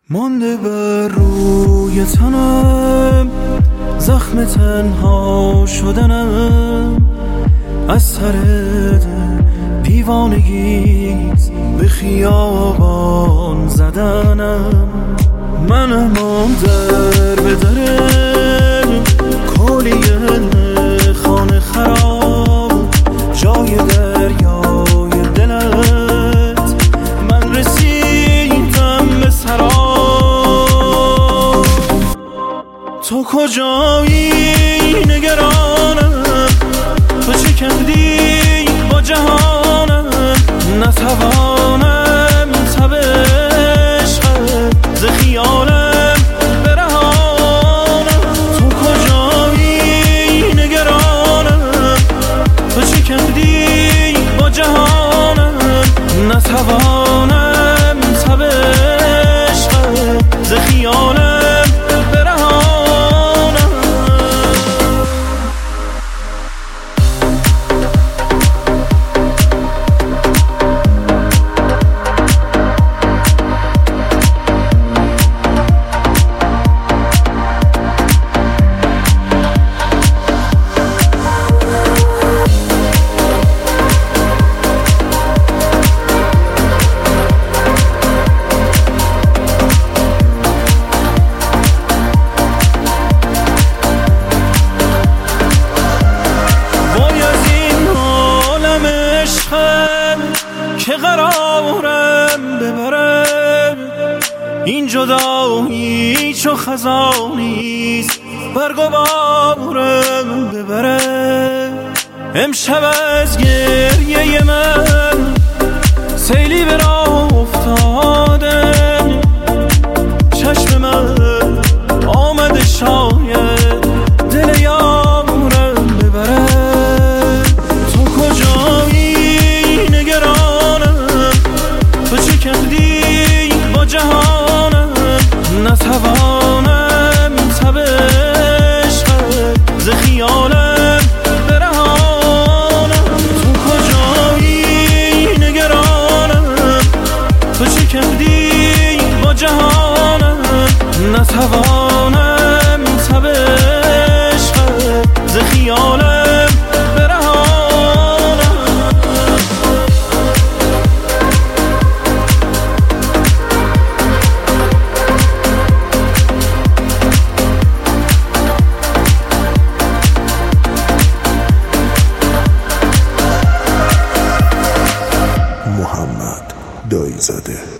مانده بر روی تنم زخم تنها شدنم، از سر دیوانگیت به خیابان زدنم. منم در به در کلیه خانه خراب، جای دریای دلت من رسیدم به سراب. تو کجایی نگرانم، تو چه کردی با جهانم، نتوانم تب عشقت ز خیالم برهانم. تو کجایی نگرانم، تو چه کردی با جهانم، نتوانم تب عشقت ز خیالم. که قرارم ببره این جدایی چو خزانیست، برگ و بارم ببره. امشب از گریه من سیلی به راه افتاده، چشم من آمده شاید دل یارم ببره. تو کجایی نگرانم، تو چه کردی با جهانم، نتوانم تب عشقت ز خیالم برهانم. تو کجایی نگرانم، تو چه کردی با جهانم، نتوانم تب عشقت ز خیالم برهانم. محمد دایی زاده.